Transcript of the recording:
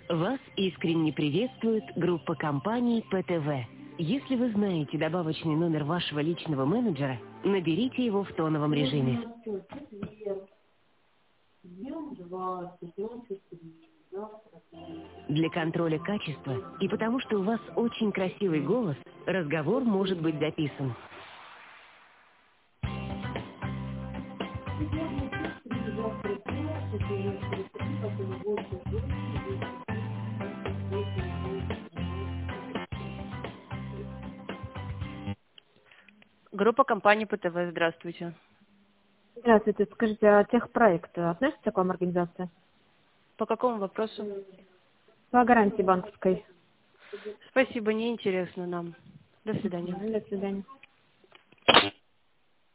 Вас искренне приветствует группа компаний ПТВ. Если вы знаете добавочный номер вашего личного менеджера, наберите его в тоновом режиме. Для контроля качества и потому, что у вас очень красивый голос, разговор может быть записан. Группа компаний ПТВ, здравствуйте. Здравствуйте. Скажите, а техпроект относится к вам организация? По какому вопросу? По гарантии банковской. Спасибо, неинтересно нам. До свидания. До свидания.